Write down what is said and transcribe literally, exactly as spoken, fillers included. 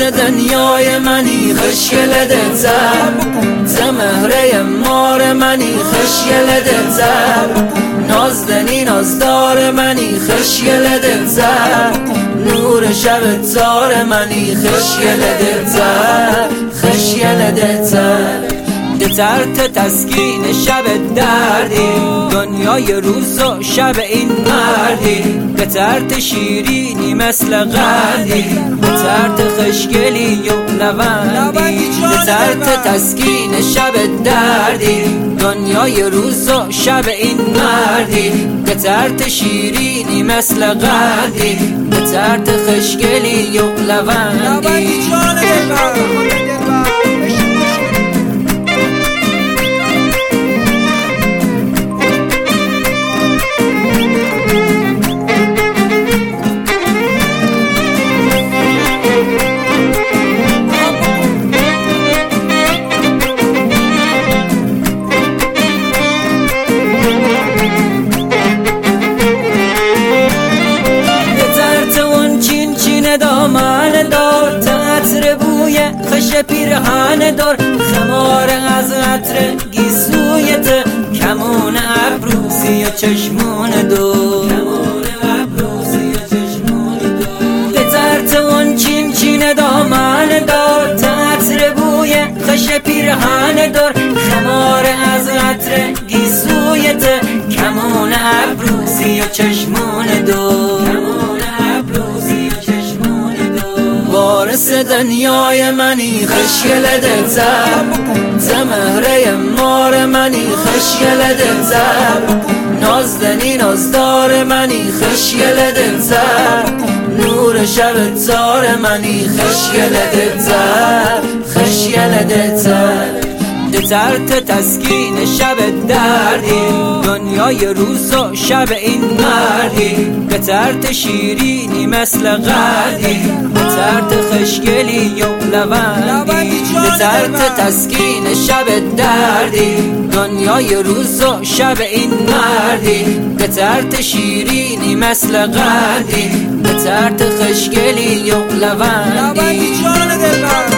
دنیای منی خوشگل دلزر، زمهره مار منی خوشگل دلزر، نازدنی نازدار منی خوشگل دلزر، نور شب تار منی خوشگل دلزر، خوشگل دلزر. دترت تسکین شب دردی، دنیای روز و شب این مردی، دترت شیرینی مثل قردی، دترت خشگلی و لوندی، دترت تسکین شب دردی، دنیای روز و شب این مردی، دترت شیرینی مثل قردی، دترت خشگلی و لوندی. دامن دار تطر بوی خش پیرهن دار، خمار از عطر گیسویت، کمون ابروسی و چشمون دور، کمون ابروسی و چشمون دور. به ترت اون چین چین دامن دار تطر بوی خش پیرهن دار، خمار از عطر گیسویت، کمون ابروسی و چشمون دور، کمون ابروسی و وارث دنیای منی خوشگل دلزر، زمهره مار منی خوشگل دلزر، نازدنی نازدار منی خوشگل دلزر، نور شب تار منی خوشگل دلزر، خوشگل دلزر. دترت تسکین شب دردی، دنیای روز و شب این مردی، دترت شیرینی مثل قردی، دترت خشگلی و لوندی، دترت تسکین شب دردی، دنیای روز و شب این مردی، دترت شیرینی مثل قردی، دترت خشگلی و لوندی.